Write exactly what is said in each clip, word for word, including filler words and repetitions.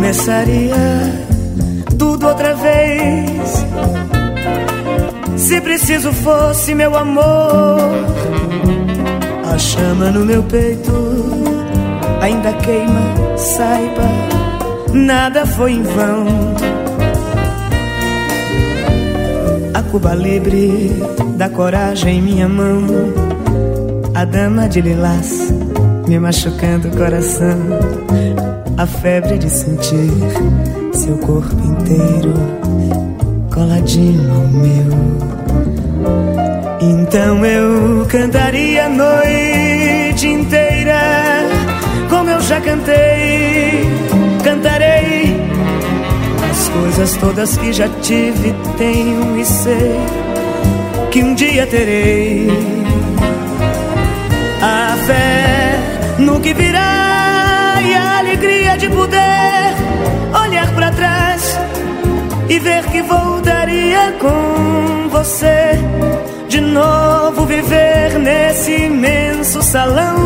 começaria tudo outra vez. Se preciso fosse, meu amor, a chama no meu peito ainda queima, saiba, nada foi em vão. A Cuba Libre da coragem em minha mão, a dama de lilás me machucando o coração, a febre de sentir seu corpo inteiro coladinho ao meu. Então eu cantaria a noite inteira, como eu já cantei, cantarei as coisas todas que já tive, tenho e sei que um dia terei. A fé no que virá e a alegria de poder olhar pra trás e ver que voltaria com você, de novo viver nesse imenso salão,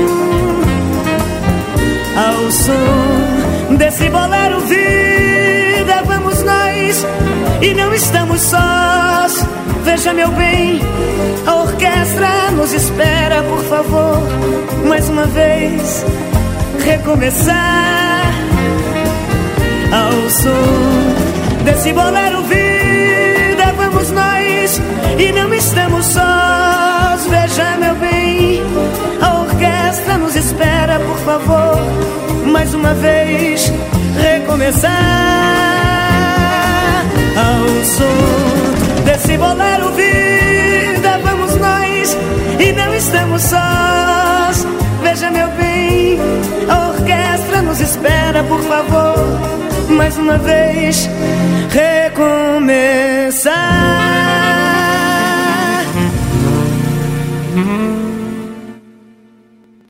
ao som desse bolero. Vida, vamos nós e não estamos sós. Veja, meu bem, a orquestra nos espera, por favor, mais uma vez recomeçar, ao som desse bolero. Vida, vamos nós e não estamos sós. Veja, meu bem, a orquestra nos espera, por favor, mais uma vez recomeçar, ao som desse bolero. Vida, vamos nós e não estamos sós. Veja, meu bem, a orquestra nos espera, por favor, mais uma vez recomeçar.